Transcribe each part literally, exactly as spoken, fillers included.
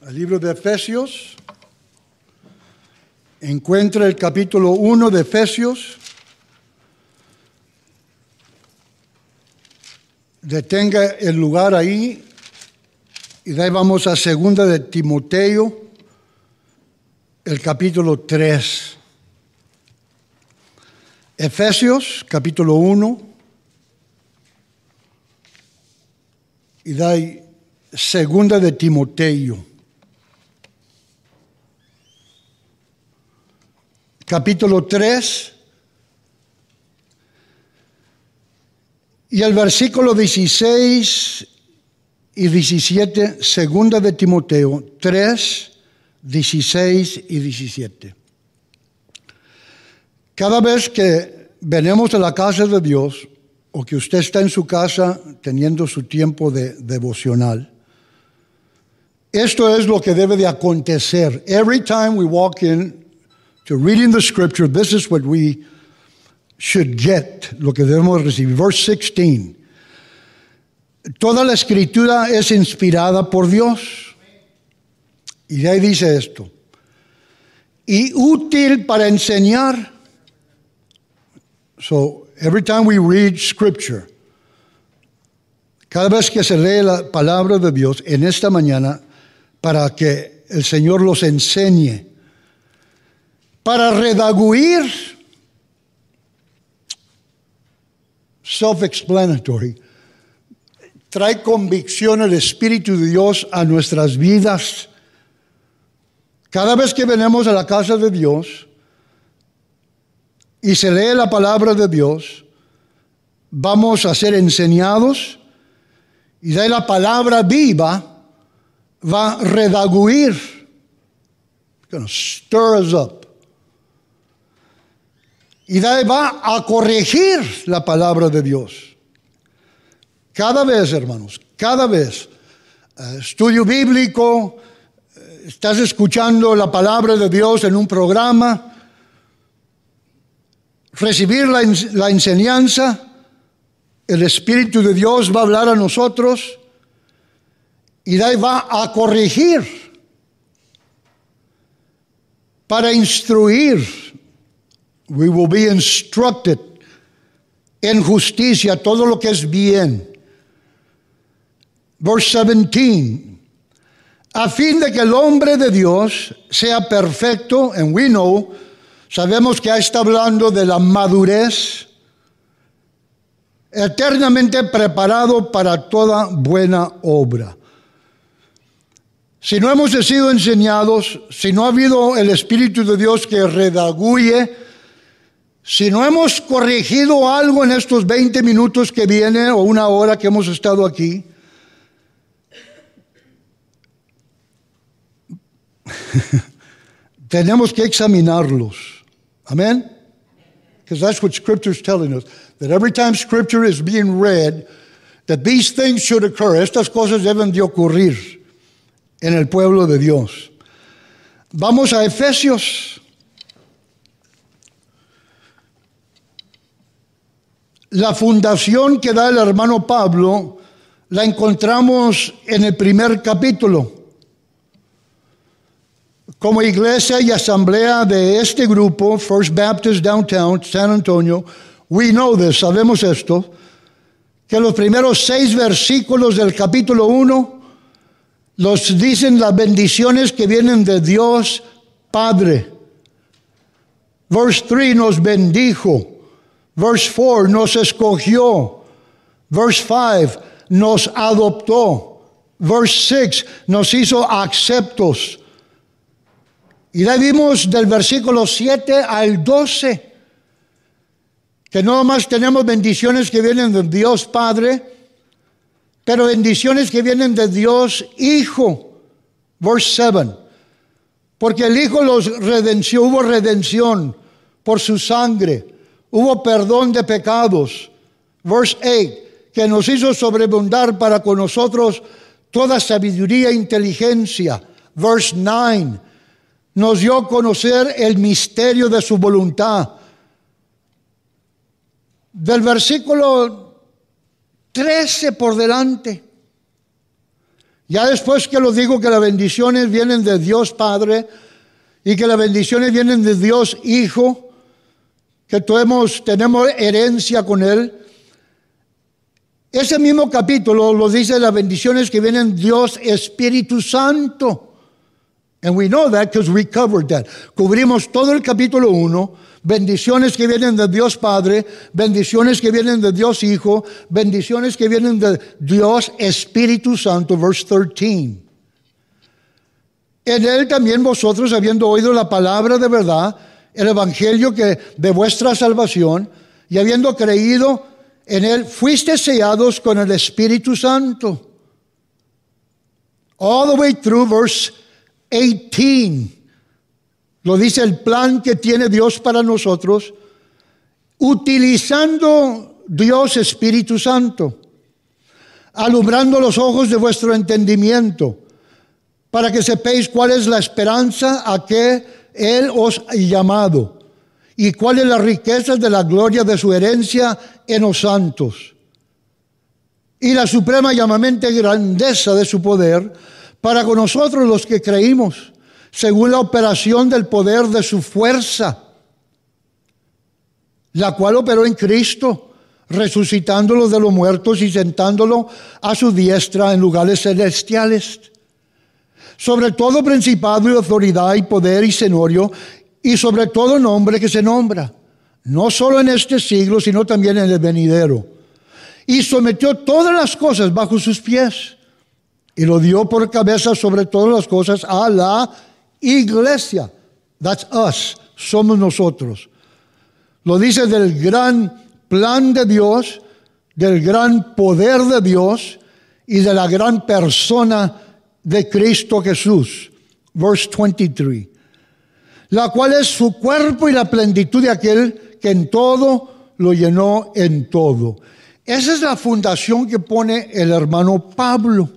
al libro de Efesios. Encuentra el capítulo uno de Efesios. Detenga el lugar ahí y de ahí vamos a segunda de Timoteo, el capítulo tres. Efesios, capítulo uno, y de ahí segunda de Timoteo, capítulo tres, y el versículo dieciséis y diecisiete, segunda de Timoteo tres, dieciséis y diecisiete. Cada vez que venimos a la casa de Dios, o que usted está en su casa teniendo su tiempo de devocional, esto es lo que debe de acontecer. Every time we walk in to reading the scripture, this is what we should get, lo que debemos recibir. Verse sixteen. Toda la escritura es inspirada por Dios. Y de ahí dice esto. Y útil para enseñar. So, every time we read scripture, cada vez que se lee la palabra de Dios en esta mañana, para que el Señor los enseñe, para redaguir, self-explanatory, trae convicción el Espíritu de Dios a nuestras vidas. Cada vez que venimos a la casa de Dios y se lee la palabra de Dios, vamos a ser enseñados y de ahí la palabra viva va a redaguir, gonna stir us up. Y de ahí va a corregir la palabra de Dios. Cada vez, hermanos, cada vez, uh, estudio bíblico, uh, estás escuchando la palabra de Dios en un programa, recibir la, la enseñanza, el Espíritu de Dios va a hablar a nosotros y de ahí va a corregir, para instruir. We will be instructed en justicia, todo lo que es bien. Verse seventeen. A fin de que el hombre de Dios sea perfecto, and we know, sabemos que está hablando de la madurez, eternamente preparado para toda buena obra. Si no hemos sido enseñados, si no ha habido el Espíritu de Dios que redaguye, si no hemos corregido algo en estos veinte minutos que viene o una hora que hemos estado aquí, tenemos que examinarlos. Amén? Because that's what Scripture is telling us. That every time Scripture is being read, that these things should occur. Estas cosas deben de ocurrir en el pueblo de Dios. Vamos a Efesios. La fundación que da el hermano Pablo la encontramos en el primer capítulo. Como iglesia y asamblea de este grupo, First Baptist Downtown, San Antonio, we know this, sabemos esto, que los primeros seis versículos del capítulo uno los dicen las bendiciones que vienen de Dios Padre. Verse three nos bendijo. Verse four nos escogió. Verse five nos adoptó. Verse six nos hizo aceptos. Y le vimos del versículo siete al doce que no más tenemos bendiciones que vienen de Dios Padre, pero bendiciones que vienen de Dios Hijo. Verse seven. Porque el Hijo los redenció, hubo redención por su sangre. Hubo perdón de pecados. Verse eight, que nos hizo sobreabundar para con nosotros toda sabiduría e inteligencia. Verse nine, nos dio a conocer el misterio de su voluntad. Del versículo trece por delante, Ya después que lo digo que las bendiciones vienen de Dios Padre y que las bendiciones vienen de Dios Hijo, que tenemos, tenemos herencia con Él, ese mismo capítulo lo dice las bendiciones que vienen de Dios Espíritu Santo. And we know that because we covered that. Cubrimos todo el capítulo uno, bendiciones que vienen de Dios Padre, bendiciones que vienen de Dios Hijo, bendiciones que vienen de Dios Espíritu Santo, verse thirteen. En él también vosotros, habiendo oído la palabra de verdad, el evangelio que de vuestra salvación, y habiendo creído en él, fuiste sellados con el Espíritu Santo. All the way through verse eighteen. Lo dice el plan que tiene Dios para nosotros, utilizando Dios Espíritu Santo, alumbrando los ojos de vuestro entendimiento, para que sepáis cuál es la esperanza a que Él os ha llamado, y cuál es la riqueza de la gloria de su herencia en los santos, y la suprema llamamente grandeza de su poder, para con nosotros los que creímos, según la operación del poder de su fuerza, la cual operó en Cristo, resucitándolo de los muertos y sentándolo a su diestra en lugares celestiales, sobre todo principado y autoridad y poder y señorío, y sobre todo nombre que se nombra, no solo en este siglo, sino también en el venidero. Y sometió todas las cosas bajo sus pies, y lo dio por cabeza sobre todas las cosas a la iglesia. That's us. Somos nosotros. Lo dice del gran plan de Dios, del gran poder de Dios y de la gran persona de Cristo Jesús. Verse twenty-three. La cual es su cuerpo y la plenitud de aquel que en todo lo llenó en todo. Esa es la fundación que pone el hermano Pablo.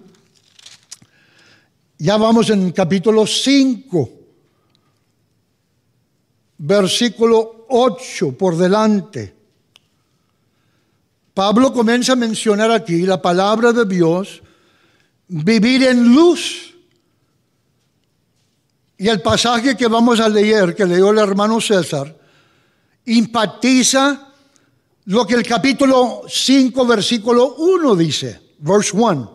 Ya vamos en capítulo cinco, versículo ocho por delante. Pablo comienza a mencionar aquí la palabra de Dios, vivir en luz. Y el pasaje que vamos a leer, que leyó el hermano César, enfatiza lo que el capítulo cinco, versículo uno dice, verse one.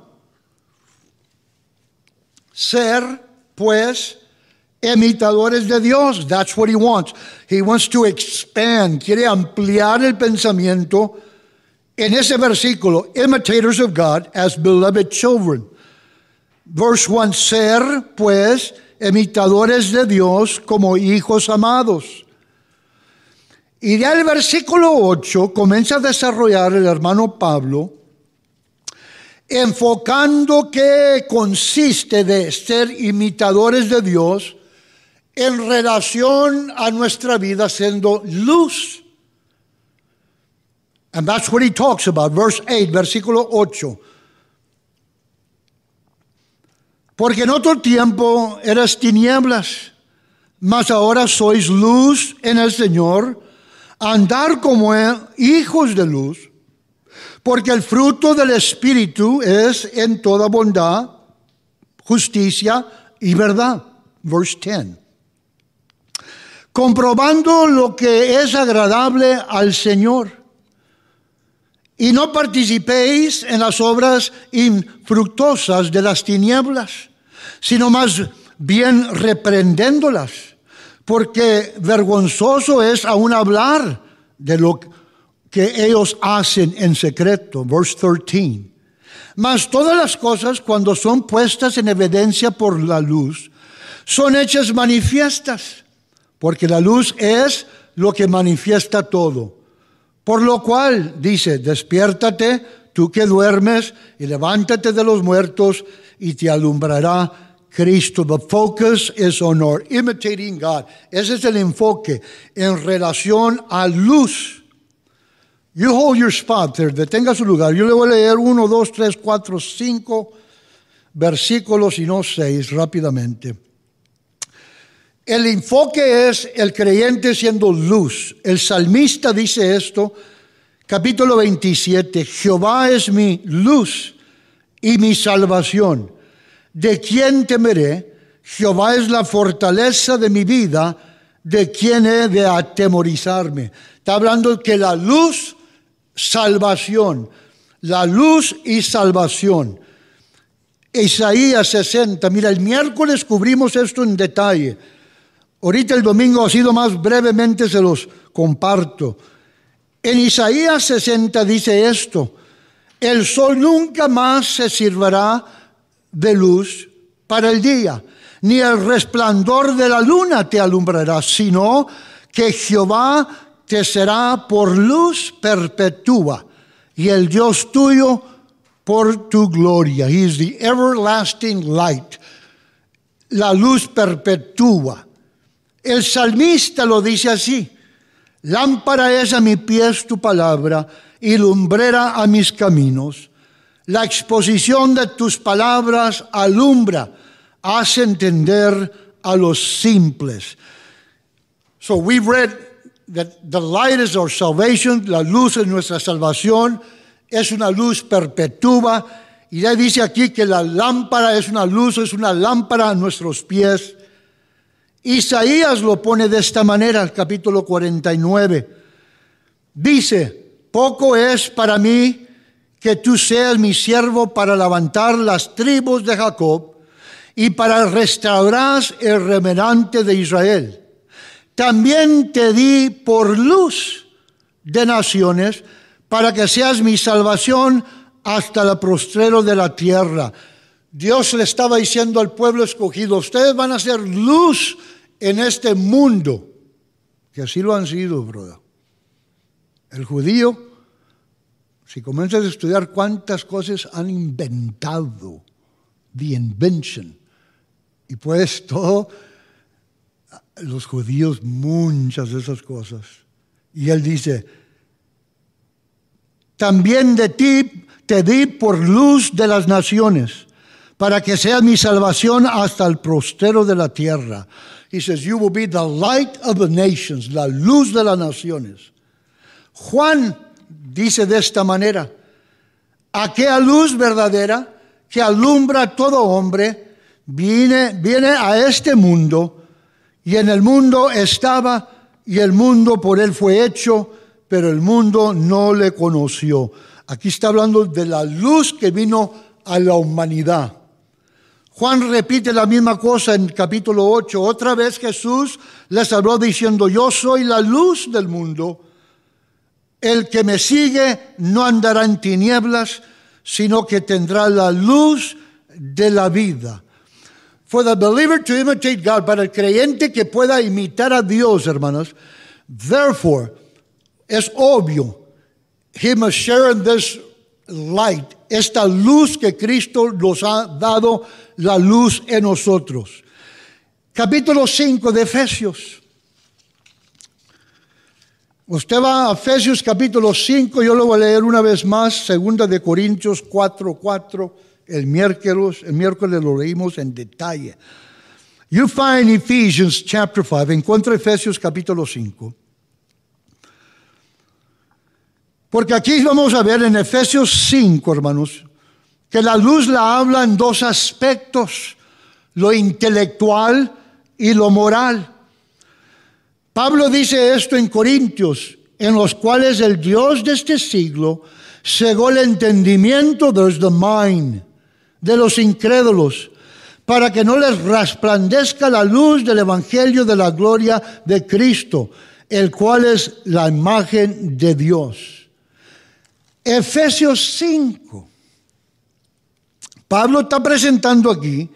Ser, pues, imitadores de Dios. That's what he wants. He wants to expand. Quiere ampliar el pensamiento en ese versículo. Imitators of God as beloved children. Verse one. Ser, pues, imitadores de Dios como hijos amados. Y ya el versículo ocho comienza a desarrollar el hermano Pablo, enfocando qué consiste de ser imitadores de Dios en relación a nuestra vida siendo luz. And that's what he talks about. Verse eight, versículo ocho. Porque en otro tiempo eras tinieblas, mas ahora sois luz en el Señor, andar como hijos de luz. Porque el fruto del Espíritu es en toda bondad, justicia y verdad. Verse ten. Comprobando lo que es agradable al Señor. Y no participéis en las obras infructuosas de las tinieblas, sino más bien reprendiéndolas. Porque vergonzoso es aún hablar de lo que que ellos hacen en secreto. Verse thirteen. Mas todas las cosas, cuando son puestas en evidencia por la luz, son hechas manifiestas, porque la luz es lo que manifiesta todo. Por lo cual, dice, despiértate, tú que duermes, y levántate de los muertos, y te alumbrará Cristo. The focus is on our imitating God. Ese es el enfoque en relación a luz. You hold your spot there, detenga su lugar. Yo le voy a leer uno, dos, tres, cuatro, cinco versículos y no seis rápidamente. El enfoque es el creyente siendo luz. El salmista dice esto, capítulo veintisiete. Jehová es mi luz y mi salvación. ¿de quién temeré? Jehová es la fortaleza de mi vida, ¿de quién he de atemorizarme? Está hablando que la luz, salvación. La luz y salvación. Isaías sesenta. Mira, el miércoles cubrimos esto en detalle. Ahorita el domingo ha sido más brevemente, se los comparto. En Isaías sesenta dice esto: el sol nunca más se servirá de luz para el día, ni el resplandor de la luna te alumbrará, sino que Jehová te será por luz perpetua, y el Dios tuyo por tu gloria. He is the everlasting light, la luz perpetua. El salmista lo dice así: lámpara es a mis pies tu palabra y lumbrera a mis caminos. La exposición de tus palabras alumbra, hace entender a los simples. So we've read that the light is our salvation, la luz es nuestra salvación, es una luz perpetua. Y ya dice aquí que la lámpara es una luz, es una lámpara a nuestros pies. Isaías lo pone de esta manera, el capítulo cuarenta y nueve. Dice: poco es para mí que tú seas mi siervo para levantar las tribus de Jacob y para restaurar el remanente de Israel. También te di por luz de naciones para que seas mi salvación hasta el postrero de la tierra. Dios le estaba diciendo al pueblo escogido: ustedes van a ser luz en este mundo, que así lo han sido, brother. El judío, si comienzas a estudiar cuántas cosas han inventado, the invention, y pues todo, los judíos, muchas de esas cosas. Y él dice: también de ti te di por luz de las naciones, para que seas mi salvación hasta el postrero de la tierra. He says, you will be the light of the nations, la luz de las naciones. Juan dice de esta manera: aquella luz verdadera que alumbra a todo hombre viene, viene a este mundo, y en el mundo estaba, y el mundo por él fue hecho, pero el mundo no le conoció. Aquí está hablando de la luz que vino a la humanidad. Juan repite la misma cosa en capítulo ocho. Otra vez Jesús les habló diciendo: yo soy la luz del mundo. El que me sigue no andará en tinieblas, sino que tendrá la luz de la vida. For the believer to imitate God, para el creyente que pueda imitar a Dios, hermanos, therefore, es obvio, he must share in this light, esta luz que Cristo nos ha dado, la luz en nosotros. Capítulo cinco de Efesios. Usted va a Efesios capítulo cinco, yo lo voy a leer una vez más, segunda de Corintios cuatro, cuatro, el miércoles, el miércoles lo leímos en detalle. You find Ephesians chapter five, encuentra Efesios capítulo cinco. Porque aquí vamos a ver en Efesios cinco, hermanos, que la luz la habla en dos aspectos, lo intelectual y lo moral. Pablo dice esto en Corintios, en los cuales el Dios de este siglo cegó el entendimiento, there's the mind, de los incrédulos, para que no les resplandezca la luz del evangelio de la gloria de Cristo, el cual es la imagen de Dios. Efesios cinco. Pablo está presentando aquí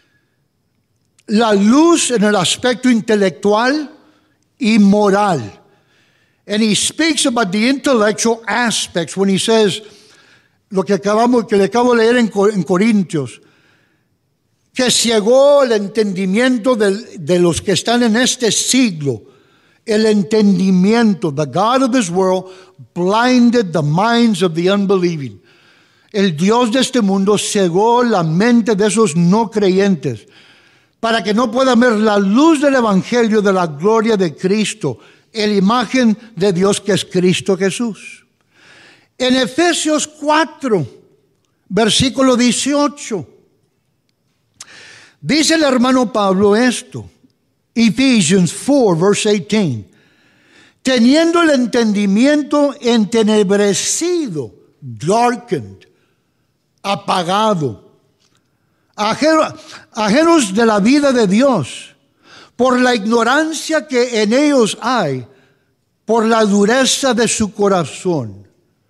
la luz en el aspecto intelectual y moral. And he speaks about the intellectual aspects when he says, lo que acabamos, que le acabo de leer en, en Corintios, que ciegó el entendimiento de, de los que están en este siglo. El entendimiento, the God of this world blinded the minds of the unbelieving. El Dios de este mundo cegó la mente de esos no creyentes para que no puedan ver la luz del evangelio de la gloria de Cristo, la imagen de Dios que es Cristo Jesús. En Efesios cuatro, versículo dieciocho, Dice el hermano Pablo esto, Ephesians four, verse eighteen. Teniendo el entendimiento entenebrecido, darkened, apagado, ajeno, ajenos de la vida de Dios, por la ignorancia que en ellos hay, por la dureza de su corazón.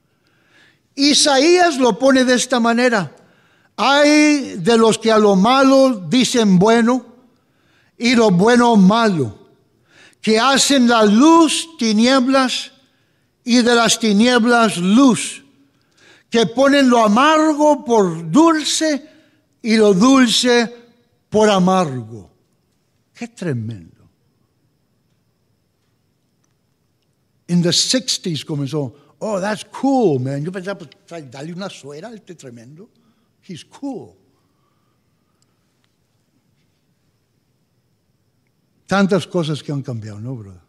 Isaías lo pone de esta manera: hay de los que a lo malo dicen bueno y lo bueno malo, que hacen la luz tinieblas y de las tinieblas luz, que ponen lo amargo por dulce y lo dulce por amargo. Qué tremendo. En the sixties comenzó, oh, that's cool, man. Yo pensaba, pues, dale una suera a este tremendo. He's cool. Tantas cosas que han cambiado, ¿no, brother?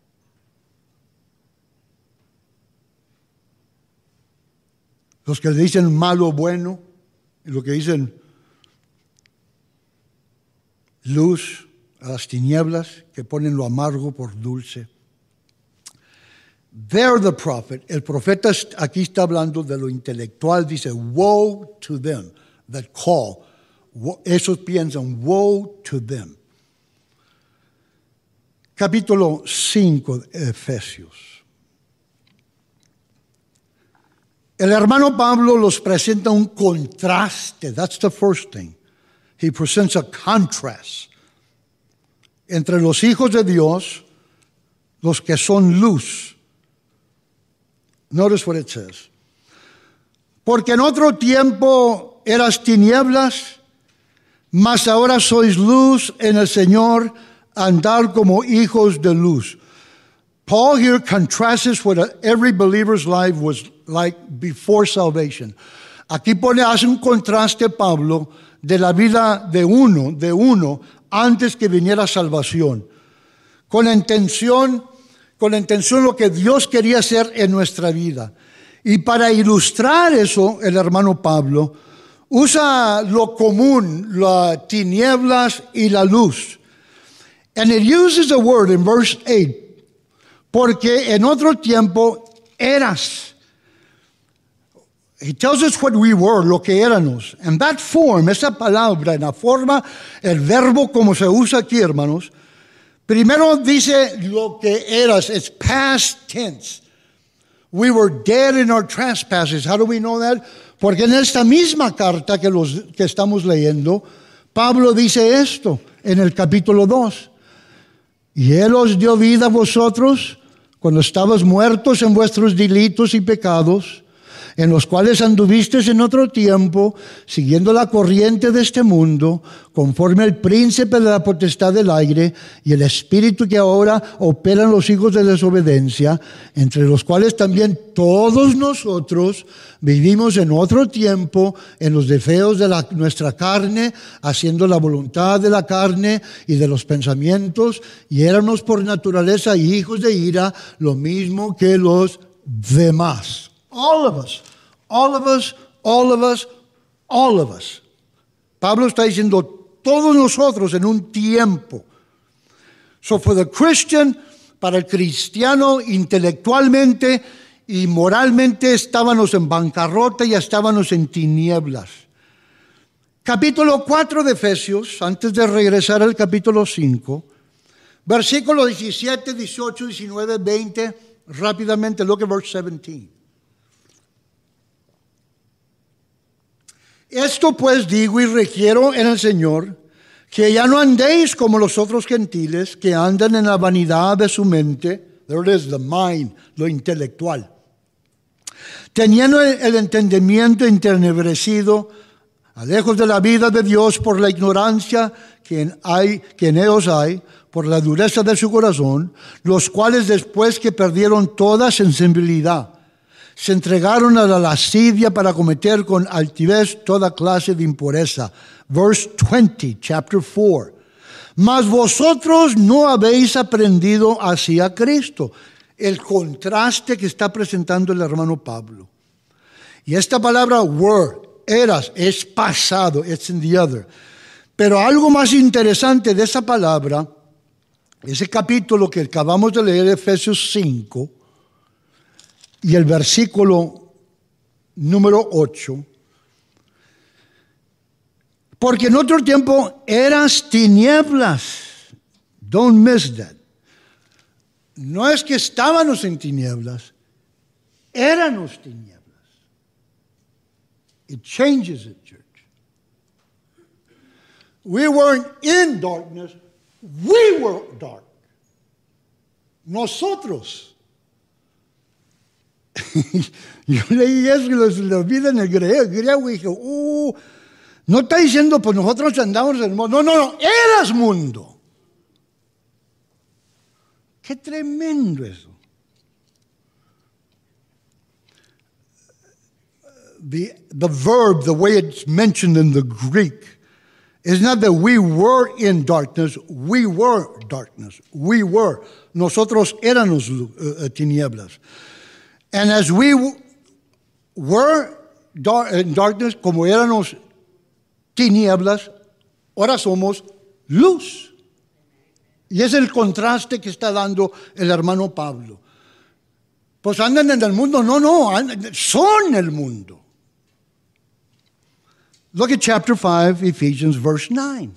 Los que dicen malo bueno, y los que dicen luz a las tinieblas, que ponen lo amargo por dulce. They're the prophet. El profeta aquí está hablando de lo intelectual. Dice, woe to them that call. Esos piensan, woe to them. Capítulo cinco de Efesios. El hermano Pablo los presenta un contraste. That's the first thing. He presents a contrast entre los hijos de Dios, los que son luz. Notice what it says. Porque en otro tiempo eras tinieblas, mas ahora sois luz en el Señor, andar como hijos de luz. Paul here contrasts what every believer's life was like before salvation. Aquí pone, hace un contraste Pablo de la vida de uno, de uno, antes que viniera salvación. Con la intención, con la intención lo que Dios quería hacer en nuestra vida. Y para ilustrar eso, el hermano Pablo usa lo común, las tinieblas y la luz. And it uses a word in verse eight, porque en otro tiempo eras. He tells us what we were, lo que éramos. And that form, esa palabra, en la forma, el verbo como se usa aquí, hermanos, primero dice lo que eras. It's past tense. We were dead in our trespasses. How do we know that? Porque en esta misma carta que, los, que estamos leyendo, Pablo dice esto en el capítulo dos. Y Él os dio vida a vosotros cuando estabas muertos en vuestros delitos y pecados, en los cuales anduvisteis en otro tiempo, siguiendo la corriente de este mundo, conforme al príncipe de la potestad del aire y el espíritu que ahora operan los hijos de desobediencia, entre los cuales también todos nosotros vivimos en otro tiempo en los deseos de la, nuestra carne, haciendo la voluntad de la carne y de los pensamientos, y éramos por naturaleza hijos de ira, lo mismo que los demás. All of us, all of us, all of us, all of us. Pablo está diciendo todos nosotros en un tiempo. So for the Christian, para el cristiano, intelectualmente y moralmente estábamos en bancarrota y estábamos en tinieblas. Capítulo cuatro de Efesios, antes de regresar al capítulo cinco, versículos diecisiete, dieciocho, diecinueve, veinte, rápidamente, look at verse seventeen. Esto pues digo y requiero en el Señor, que ya no andéis como los otros gentiles, que andan en la vanidad de su mente. There it is, the mind, lo intelectual. Teniendo el, el entendimiento entenebrecido, lejos de la vida de Dios por la ignorancia que en, hay, que en ellos hay, por la dureza de su corazón, los cuales después que perdieron toda sensibilidad, se entregaron a la lascivia para cometer con altivez toda clase de impureza. Verse twenty, chapter four. Mas vosotros no habéis aprendido así a Cristo. El contraste que está presentando el hermano Pablo. Y esta palabra were, eras, es pasado, it's in the other. Pero algo más interesante de esa palabra, ese capítulo que acabamos de leer, Efesios cinco, y el versículo número ocho, porque en otro tiempo eras tinieblas. Don't miss that. No es que estábamos en tinieblas, éramos tinieblas. It changes it, church. We weren't in darkness, we were dark. Nosotros. Yo leí eso y lo, lo vi en el griego, griego y dije, uh, no está diciendo, pues nosotros andamos en el mundo. No, no, no, eras mundo. Qué tremendo eso. The, the verb, the way it's mentioned in the Greek, is not that we were in darkness, we were darkness. We were. Nosotros éramos uh, tinieblas. And as we w- were dar- in darkness, como éramos tinieblas, ahora somos luz. Y es el contraste que está dando el hermano Pablo. Pues andan en el mundo. No, no, andan, son el mundo. Look at chapter five, Ephesians, verse nine.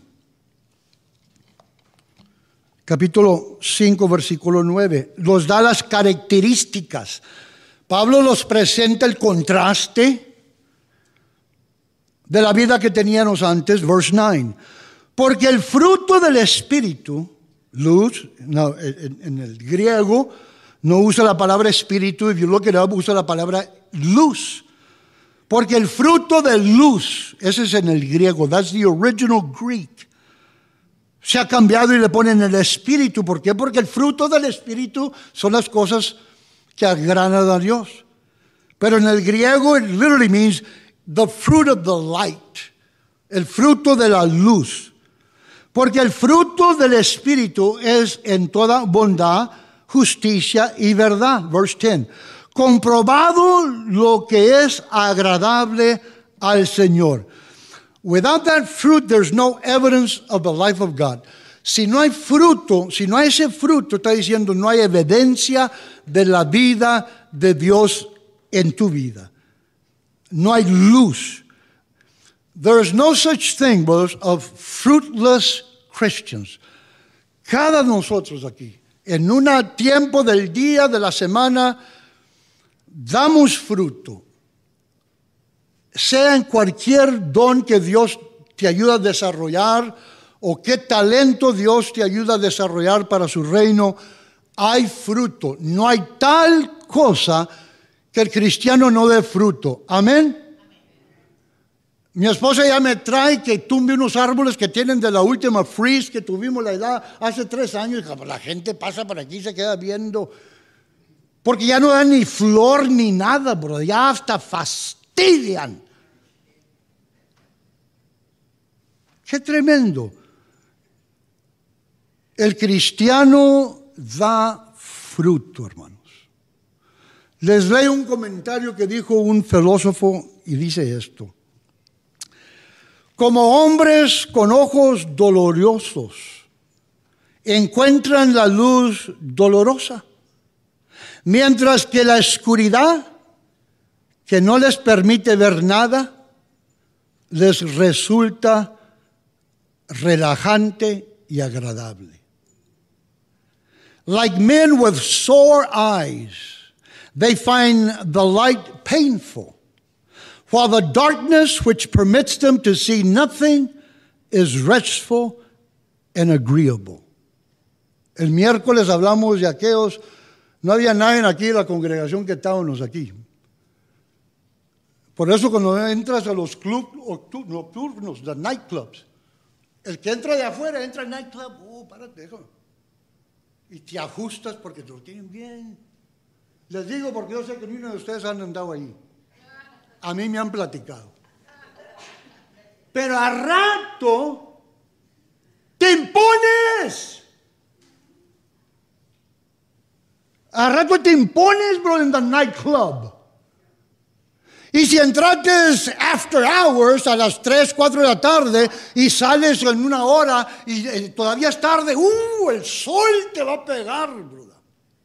Capítulo cinco, versículo nueve. Los da las características. Pablo los presenta el contraste de la vida que teníamos antes, verse nine. Porque el fruto del Espíritu, luz, no, en, en el griego no usa la palabra espíritu, if you look it up, usa la palabra luz. Porque el fruto de luz, ese es en el griego, that's the original Greek. Se ha cambiado y le ponen el espíritu. ¿Por qué? Porque el fruto del espíritu son las cosas que agradan a Dios. Pero en el griego it literally means the fruit of the light, el fruto de la luz. Porque el fruto del Espíritu es en toda bondad, justicia y verdad. Verse ten. Comprobado lo que es agradable al Señor. Without that fruit, there's no evidence of the life of God. Si no hay fruto, si no hay ese fruto, está diciendo, no hay evidencia de la vida de Dios en tu vida. No hay luz. There is no such thing, brothers, of fruitless Christians. Cada nosotros aquí, en un tiempo del día, de la semana, damos fruto. Sea en cualquier don que Dios te ayuda a desarrollar o qué talento Dios te ayuda a desarrollar para su reino, hay fruto. No hay tal cosa que el cristiano no dé fruto. Amén. Mi esposa ya me trae que tumbe unos árboles que tienen de la última freeze que tuvimos la edad hace tres años. La gente pasa por aquí y se queda viendo. Porque ya no dan ni flor ni nada, bro. Ya hasta fastidian. Qué tremendo. El cristiano da fruto, hermanos. Les leo un comentario que dijo un filósofo y dice esto. Como hombres con ojos dolorosos encuentran la luz dolorosa, mientras que la oscuridad que no les permite ver nada les resulta relajante y agradable. Like men with sore eyes, they find the light painful, while the darkness which permits them to see nothing is restful and agreeable. El miércoles hablamos de aquellos, no había nadie aquí en la congregación que estábamos aquí. Por eso cuando entras a los clubs nocturnos, los nightclubs, el que entra de afuera, entra al nightclub, oh, párate, déjame. Y te ajustas porque te lo tienen bien. Les digo porque yo sé que ninguno de ustedes han andado ahí. A mí me han platicado. Pero a rato te impones. A rato te impones, bro, en the nightclub. Y si entraste after hours a las tres, cuatro de la tarde y sales en una hora y eh, todavía es tarde, ¡uh! El sol te va a pegar, brother.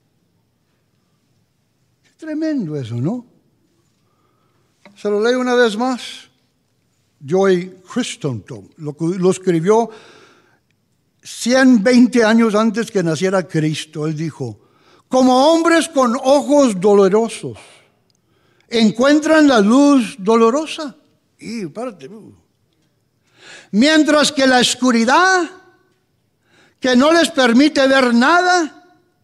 Qué tremendo eso, ¿no? Se lo leo una vez más. Joy Christensen lo, lo escribió ciento veinte años antes que naciera Cristo. Él dijo, como hombres con ojos dolorosos, encuentran la luz dolorosa. Y párate. Mientras que la oscuridad, que no les permite ver nada.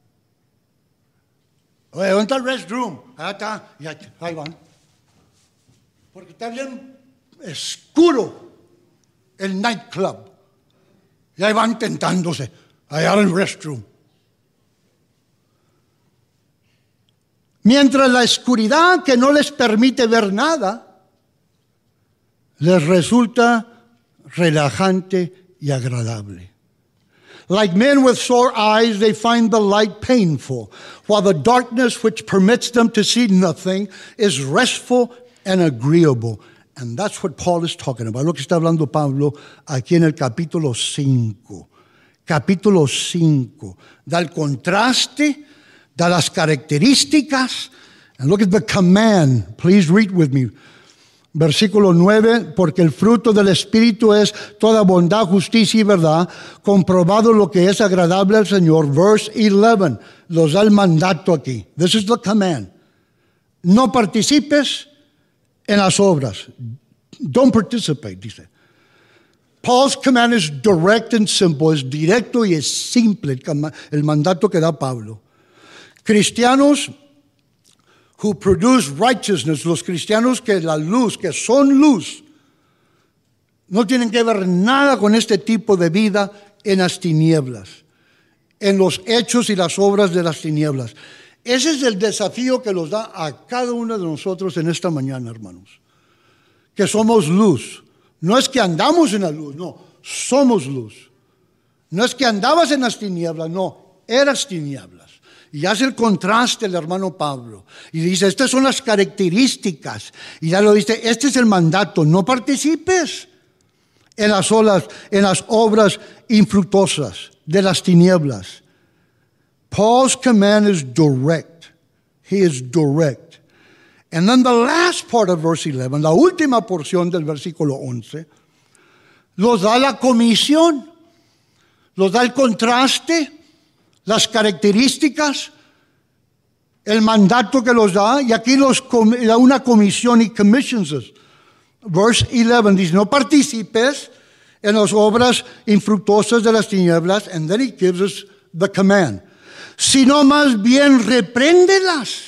Oye, ¿dónde está el restroom? Ahí está, ya, ahí van. Porque está bien oscuro el nightclub. Y ahí van tentándose allá en el restroom. Mientras la oscuridad que no les permite ver nada, les resulta relajante y agradable. Like men with sore eyes, they find the light painful, while the darkness which permits them to see nothing is restful and agreeable. And that's what Paul is talking about. Lo que está hablando Pablo aquí en el capítulo cinco. Capítulo cinco. Da el contraste, da las características. And look at the command. Please read with me. Versículo nueve, porque el fruto del Espíritu es toda bondad, justicia y verdad, comprobado lo que es agradable al Señor. Verse eleven, los da el mandato aquí. This is the command. No participes en las obras. Don't participate, dice. Paul's command is direct and simple. Es directo y es simple el mandato que da Pablo. Cristianos who produce righteousness, los cristianos que la luz, que son luz, no tienen que ver nada con este tipo de vida en las tinieblas, en los hechos y las obras de las tinieblas. Ese es el desafío que nos da a cada uno de nosotros en esta mañana, hermanos. Que somos luz. No es que andamos en la luz, no, somos luz. No es que andabas en las tinieblas, no, eras tinieblas. Y hace el contraste el hermano Pablo. Y dice, estas son las características. Y ya lo dice, este es el mandato, no participes en las olas, en las obras infructuosas de las tinieblas. Paul's command is direct. He is direct. And then the last part of verse eleven, la última porción del versículo once, los da la comisión, los da el contraste, las características, el mandato que los da, y aquí los da una comisión y commissions us. Verse eleven dice, no participes en las obras infructuosas de las tinieblas, and then he gives us the command, sino más bien repréndelas.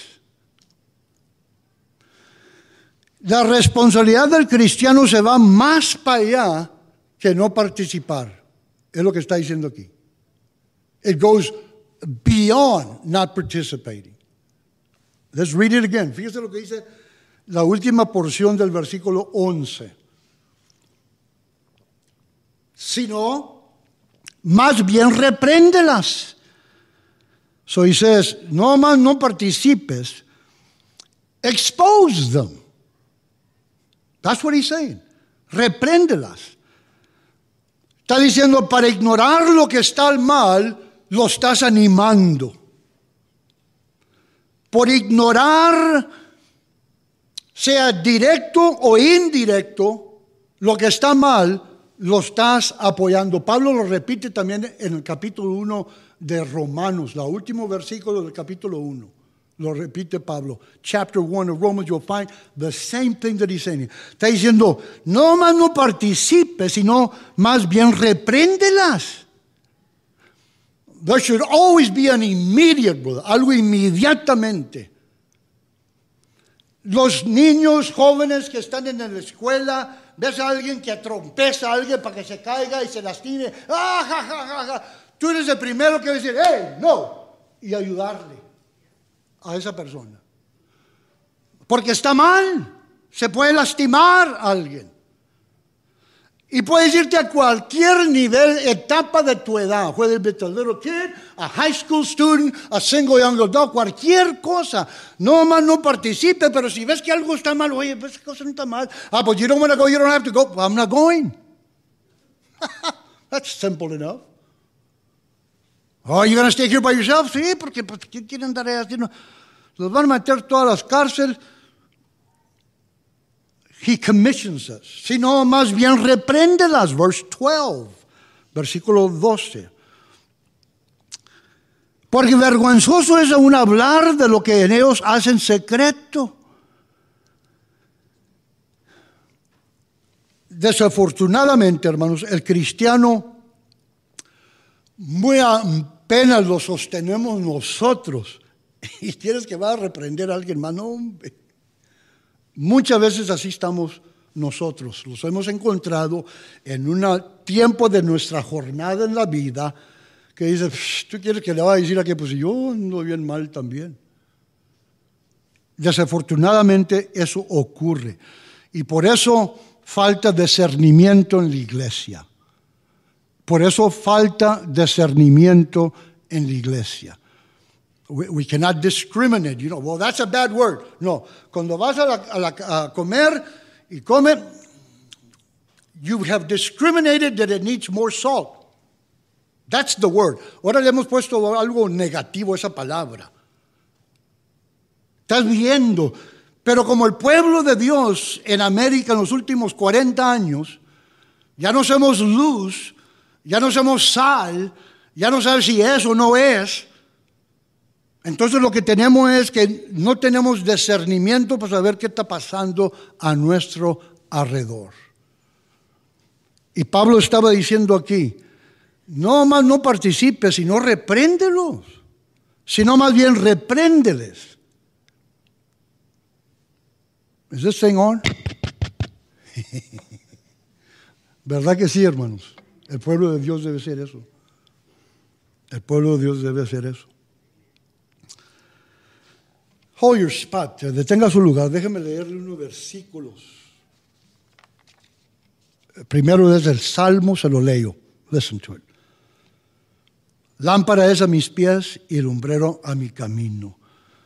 La responsabilidad del cristiano se va más para allá que no participar. Es lo que está diciendo aquí. It goes beyond not participating. Let's read it again. Fíjese lo que dice la última porción del versículo once. Sino, más bien repréndelas. So he says, no más no participes, expose them. That's what he's saying. Repréndelas. Está diciendo, para ignorar lo que está mal, lo estás animando. Por ignorar, sea directo o indirecto, lo que está mal, lo estás apoyando. Pablo lo repite también en el capítulo uno de Romanos, la último versículo del capítulo uno. Lo repite Pablo. Chapter one of Romans, you'll find the same thing that he's saying. Está diciendo, no más no participes, sino más bien repréndelas. There should always be an immediate, brother, algo inmediatamente. Los niños jóvenes que están en la escuela, ves a alguien que trompeza a alguien para que se caiga y se lastime. ¡Ah, ja, ja, ja, ja! Tú eres el primero que va a decir, ¡hey, no! Y ayudarle a esa persona. Porque está mal, se puede lastimar a alguien. Y puedes irte a cualquier nivel, etapa de tu edad. Whether it's a little kid, a high school student, a single young adult, cualquier cosa. No más no participe, pero si ves que algo está mal, oye, pues esa cosa no está mal. Ah, but you don't want to go, you don't have to go. Well, I'm not going. That's simple enough. Oh, you going to stay here by yourself? Sí, porque pues, ¿qué quieren andar ahí haciendo? Los van a meter todas las cárceles. He commissions us. Si no, más bien repréndelas. Verse twelve, versículo doce. Porque vergonzoso es aún hablar de lo que en ellos hacen secreto. Desafortunadamente, hermanos, el cristiano muy apenas lo sostenemos nosotros. Y tienes que va a reprender a alguien más. No, hombre. Muchas veces así estamos nosotros. Los hemos encontrado en un tiempo de nuestra jornada en la vida que dice, ¿tú quieres que le vaya a decir a que pues yo ando bien mal también? Desafortunadamente eso ocurre. Y por eso falta discernimiento en la iglesia. Por eso falta discernimiento en la iglesia. We, we cannot discriminate, you know, well, that's a bad word. No, cuando vas a, la, a, la, a comer y come, you have discriminated that it needs more salt. That's the word. Ahora le hemos puesto algo negativo a esa palabra. Estás viendo, pero como el pueblo de Dios en América en los últimos cuarenta años, ya no somos luz, ya no somos sal, ya no sabes si es o no es. Entonces lo que tenemos es que no tenemos discernimiento para saber qué está pasando a nuestro alrededor. Y Pablo estaba diciendo aquí, no más no participes, sino repréndelos, sino más bien repréndeles. ¿Is this thing on? ¿Verdad que sí, hermanos? El pueblo de Dios debe ser eso. El pueblo de Dios debe hacer eso. Hold your spot, detenga su lugar, déjeme leerle unos versículos. Primero es el Salmo, se lo leo. Listen to it. Lámpara es a mis pies y lumbrero a mi camino.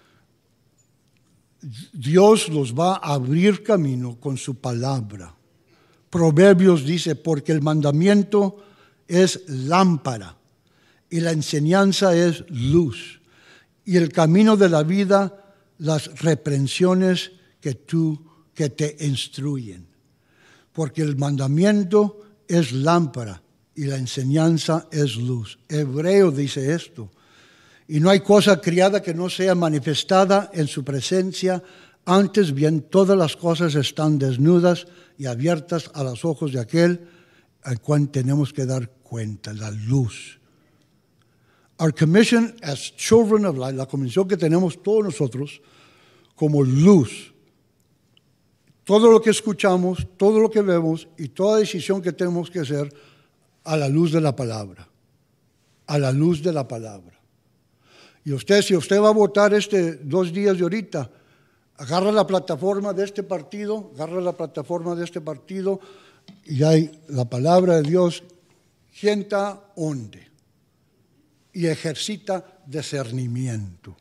Dios los va a abrir camino con su palabra. Proverbios dice, porque el mandamiento es lámpara y la enseñanza es luz. Y el camino de la vida, las reprensiones que tú, que te instruyen. Porque el mandamiento es lámpara y la enseñanza es luz. Hebreo dice esto. Y no hay cosa criada que no sea manifestada en su presencia. Antes bien, todas las cosas están desnudas y abiertas a los ojos de aquel al cual tenemos que dar cuenta, la luz. Our commission as children of light, la comisión que tenemos todos nosotros como luz. Todo lo que escuchamos, todo lo que vemos y toda decisión que tenemos que hacer a la luz de la palabra. A la luz de la palabra. Y usted, si usted va a votar este dos días de ahorita, agarra la plataforma de este partido, agarra la plataforma de este partido y hay la palabra de Dios, sienta onde y ejercita discernimiento.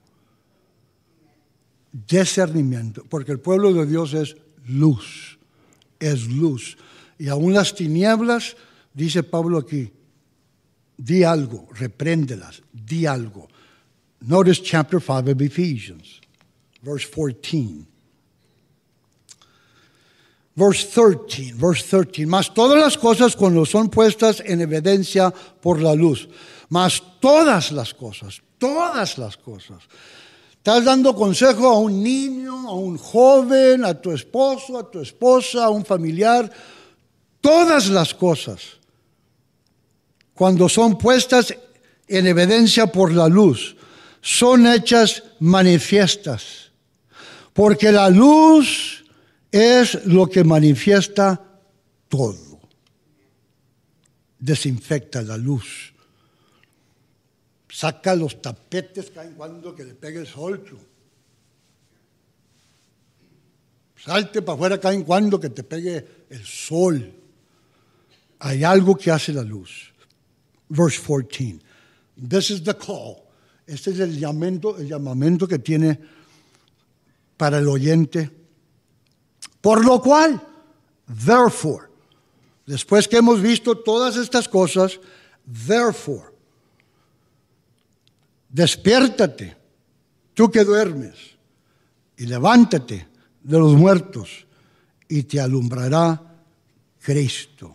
Discernimiento, porque el pueblo de Dios es luz, es luz. Y aún las tinieblas, dice Pablo aquí, di algo, repréndelas, di algo. Notice chapter five of Ephesians, verse fourteen. Verse thirteen, verse thirteen. Mas todas las cosas cuando son puestas en evidencia por la luz. Mas todas las cosas, todas las cosas. Estás dando consejo a un niño, a un joven, a tu esposo, a tu esposa, a un familiar. Todas las cosas, cuando son puestas en evidencia por la luz, son hechas manifiestas. Porque la luz es lo que manifiesta todo. Desinfecta la luz. Saca los tapetes cada cuando que le pegue el sol. Salte para afuera cada cuando que te pegue el sol. Hay algo que hace la luz. Verse fourteen. This is the call. Este es el llamamiento, el llamamiento que tiene para el oyente. Por lo cual, therefore, después que hemos visto todas estas cosas, therefore, despiértate, tú que duermes, y levántate de los muertos, y te alumbrará Cristo.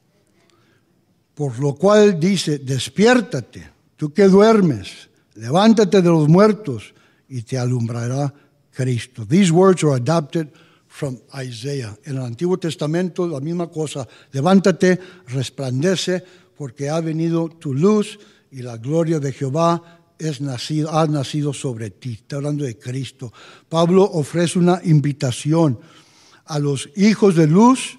Por lo cual dice, despiértate, tú que duermes, levántate de los muertos, y te alumbrará Cristo. These words are adapted from Isaiah. En el Antiguo Testamento la misma cosa. Levántate, resplandece, porque ha venido tu luz y la gloria de Jehová es nacido, ha nacido sobre ti. Está hablando de Cristo. Pablo ofrece una invitación a los hijos de luz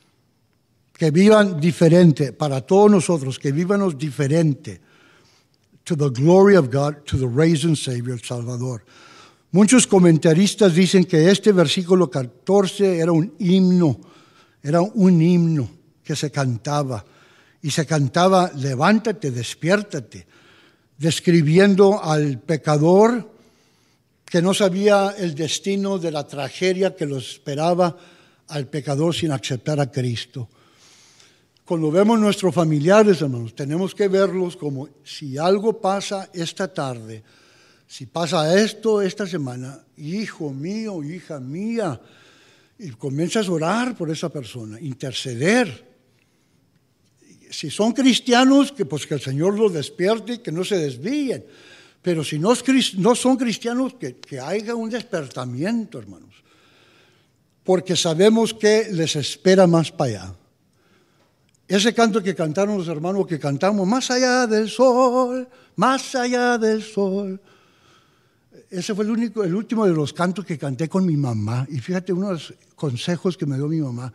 que vivan diferente, para todos nosotros, que vivamos diferente. To the glory of God, to the risen Savior, el Salvador. Muchos comentaristas dicen que este versículo catorce era un himno, era un himno que se cantaba. Y se cantaba, levántate, despiértate, describiendo al pecador que no sabía el destino de la tragedia que lo esperaba al pecador sin aceptar a Cristo. Cuando vemos nuestros familiares, hermanos, tenemos que verlos como si algo pasa esta tarde, si pasa esto esta semana, hijo mío, hija mía, y comienzas a orar por esa persona, interceder. Si son cristianos, que pues que el Señor los despierte y que no se desvíen. Pero si no, no son cristianos, que, que haya un despertamiento, hermanos. Porque sabemos que les espera más para allá. Ese canto que cantaron los hermanos, que cantamos, más allá del sol, más allá del sol. Ese fue el único, el último de los cantos que canté con mi mamá. Y fíjate, uno de los consejos que me dio mi mamá.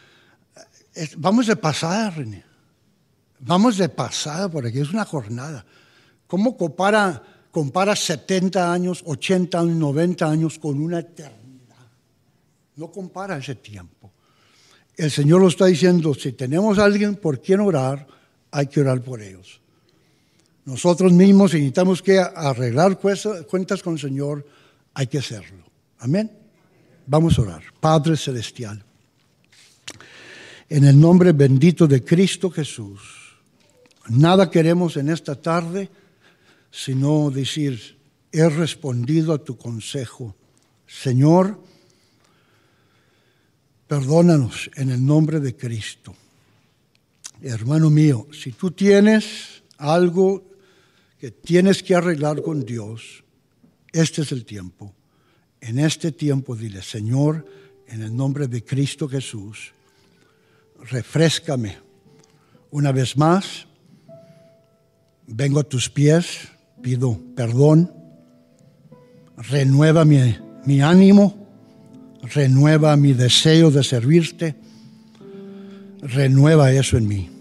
Es, vamos de pasada, René. Vamos de pasada por aquí, es una jornada. ¿Cómo compara, compara setenta años, ochenta años, noventa años con una eternidad? No compara ese tiempo. El Señor lo está diciendo, si tenemos a alguien por quien orar, hay que orar por ellos. Nosotros mismos necesitamos que arreglar cuentas con el Señor, hay que hacerlo. Amén. Vamos a orar. Padre Celestial, en el nombre bendito de Cristo Jesús, nada queremos en esta tarde sino decir, he respondido a tu consejo. Señor, perdónanos en el nombre de Cristo. Hermano mío, si tú tienes algo que tienes que arreglar con Dios, este es el tiempo. En este tiempo dile, Señor, en el nombre de Cristo Jesús, refréscame una vez más. Vengo a tus pies, pido perdón, renueva mi, mi ánimo, renueva mi deseo de servirte, renueva eso en mí.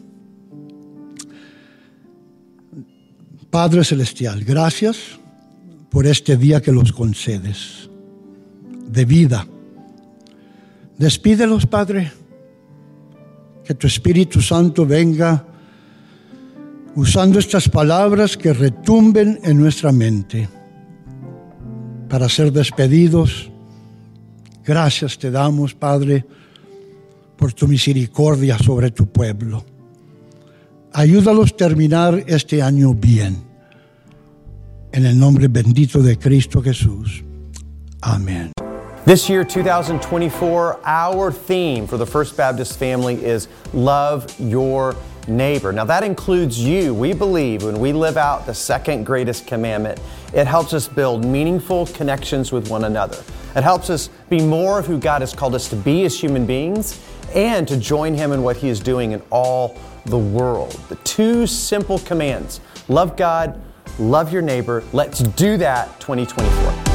Padre Celestial, gracias por este día que los concedes de vida. Despídelos, Padre, que tu Espíritu Santo venga usando estas palabras que retumben en nuestra mente para ser despedidos. Gracias te damos, Padre, por tu misericordia sobre tu pueblo. Ayúdalos a terminar este año bien. En el nombre bendito de Cristo Jesús. Amén. This year, two thousand twenty-four, our theme for the First Baptist family is love your neighbor. Now that includes you. We believe when we live out the second greatest commandment, it helps us build meaningful connections with one another. It helps us be more of who God has called us to be as human beings and to join Him in what He is doing in all the world. The two simple commands, love God, love your neighbor. Let's do that twenty twenty-four.